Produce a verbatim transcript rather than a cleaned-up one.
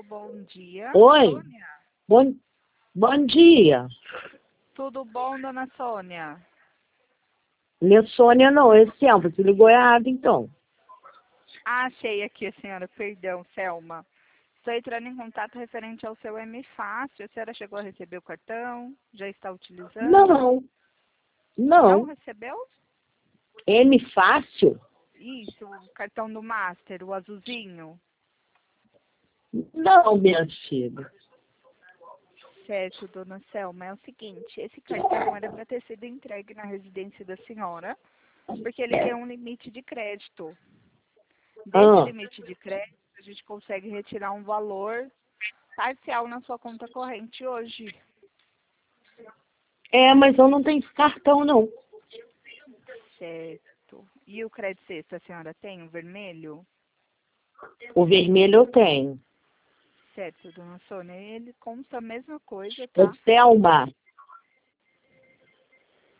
bom dia. Oi, Sônia. bom, bom dia. Tudo bom, dona Sônia? Minha Sônia não, esse é, você ligou errado então. Ah, achei aqui a senhora, perdão, Selma. Estou entrando em contato referente ao seu M Fácil. A senhora chegou a receber o cartão? Já está utilizando? Não, Não não. recebeu? M fácil? Isso, o cartão do Master, o azulzinho. Não, minha filha. Certo, dona Selma. É o seguinte, esse cartão era para ter sido entregue na residência da senhora, porque ele tem um limite de crédito. Desse Ah, limite de crédito, a gente consegue retirar um valor parcial na sua conta corrente hoje. é, mas eu não tenho esse cartão não. Certo. E o crédito sexto, a senhora tem o vermelho? O vermelho eu tenho. Certo, dona Sônia. Ele consta a mesma coisa, Ô, tá? Selma,